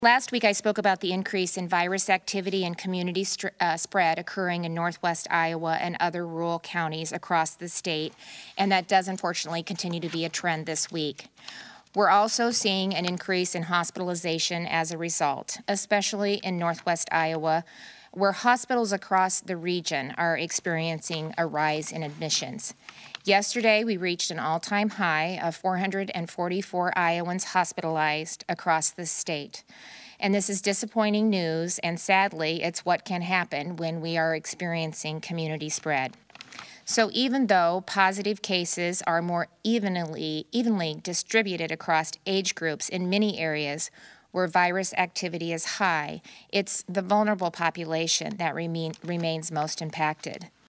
Last week, I spoke about the increase in virus activity and community spread occurring in northwest Iowa and other rural counties across the state, and that does unfortunately continue to be a trend this week. We're also seeing an increase in hospitalization as a result, especially in northwest Iowa, where hospitals across the region are experiencing a rise in admissions. Yesterday, we reached an all-time high of 444 Iowans hospitalized across the state. And this is disappointing news, and sadly, it's what can happen when we are experiencing community spread. So even though positive cases are more evenly distributed across age groups in many areas where virus activity is high, it's the vulnerable population that remains most impacted.